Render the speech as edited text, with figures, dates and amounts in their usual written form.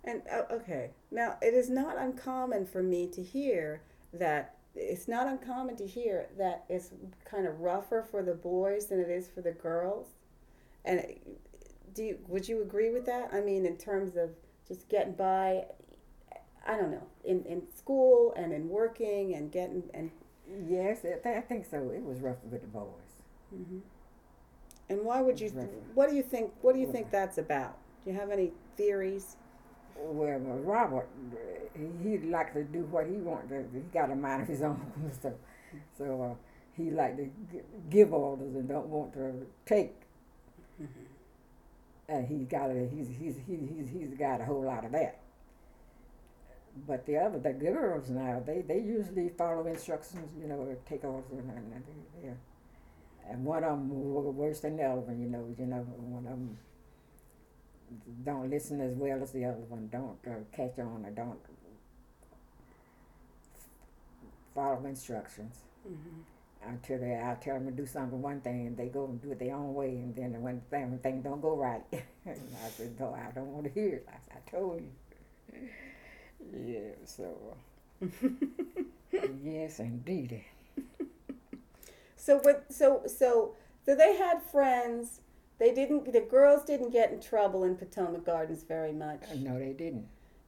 And okay, now it is not uncommon for me to hear that. It's not uncommon to hear that it's kind of rougher for the boys than it is for the girls. And would you agree with that? I mean, in terms of just getting by, I don't know, in school and in working and getting and. Yes, I think so. It was rough with the boys. Hmm. And why It would was you? rough. What do you think? What do you Well, think that's about? Do you have any theories? Robert, he liked to do what he wanted. He got a mind of his own, so he liked to give orders and don't want to take. Mm-hmm. And he's got a whole lot of that. But the girls now, they usually follow instructions, take orders yeah. And one of them worse than the other one, one of them don't listen as well as the other one, don't catch on or don't follow instructions Mm-hmm. until I tell them to do something one thing and they go and do it their own way, and then when things don't go right, I said, no, I don't want to hear it. I told you. Yeah, so yes, indeed. So what? So they had friends. They didn't. The girls didn't get in trouble in Potomac Gardens very much. No, they didn't.